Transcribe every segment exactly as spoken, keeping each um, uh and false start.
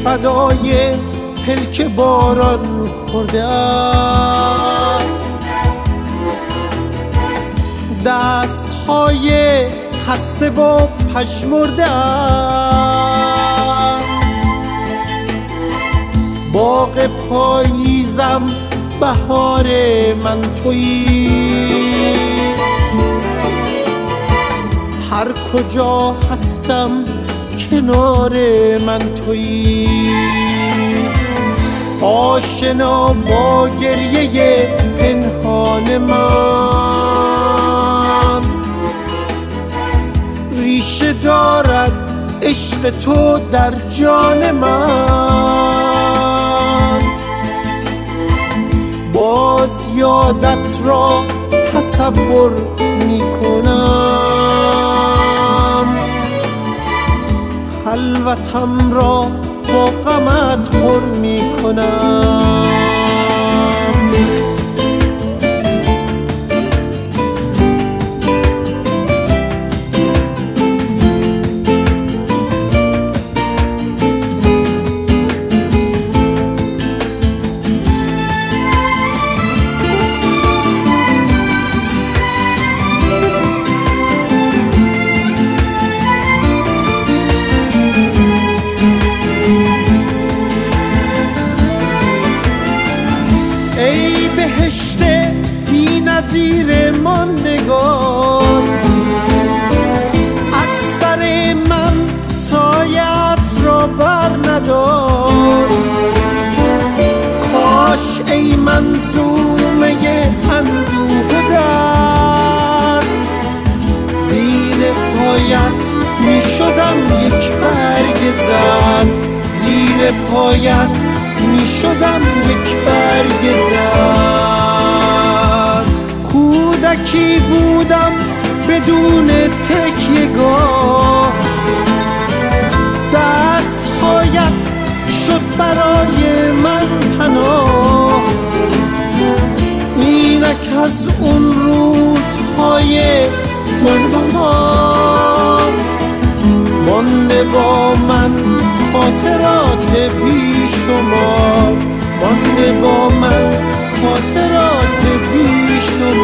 فدای پلک باران خورده‌ام، دست‌های خسته و پژمرده‌ام. باغ پاییزم بهار من تویی، هر کجا هستم کنار من تویی. آشنا با گریه پنهان من، ریشه دارد عشق تو در جان من. باز یادت را تصور می کنم، خلوتم را با غمت پر می کنم. ای بهشت بی نظیر ماندگار، از سر من سایت را بر ندار. کاش ای منظومه اندوه در، زیر پایت می شدم یک برگ زر، زیر پایت می شدم یک برگ زر. کودکی بودم بدون تکیه‌گاه، دستهایت شد برای من پناه. اینک از اون روزهای گلبهار، مانده با من خاطرات بی شمار، مانده با من خاطرات بی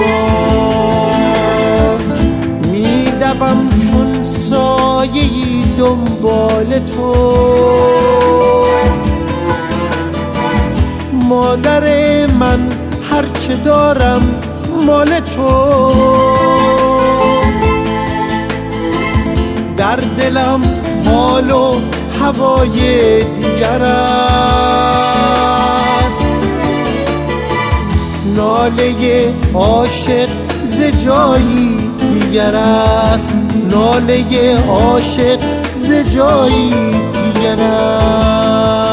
شمار. می دوم چون سایه‌ای دنبال تو، مادر من هرچه دارم مال تو. در دلم حال و هوای دیگر است، ناله عاشق ز جایی دیگر است، ناله عاشق ز جایی دیگر است.